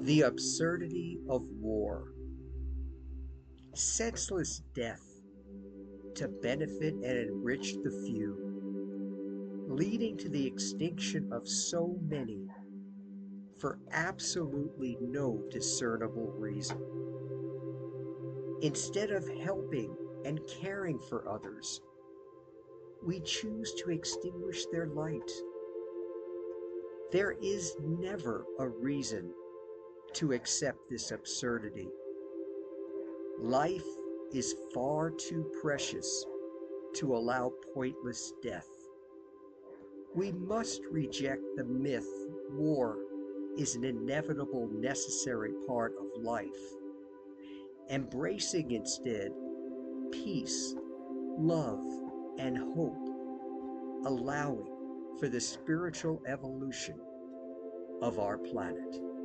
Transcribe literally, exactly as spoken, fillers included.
The absurdity of war. Senseless death to benefit and enrich the few, leading to the extinction of so many for absolutely no discernible reason. Instead of helping and caring for others, we choose to extinguish their light. There is never a reason to accept this absurdity. Life is far too precious to allow pointless death. We must reject the myth war is an inevitable, necessary part of life, embracing instead peace, love, and hope, allowing for the spiritual evolution of our planet.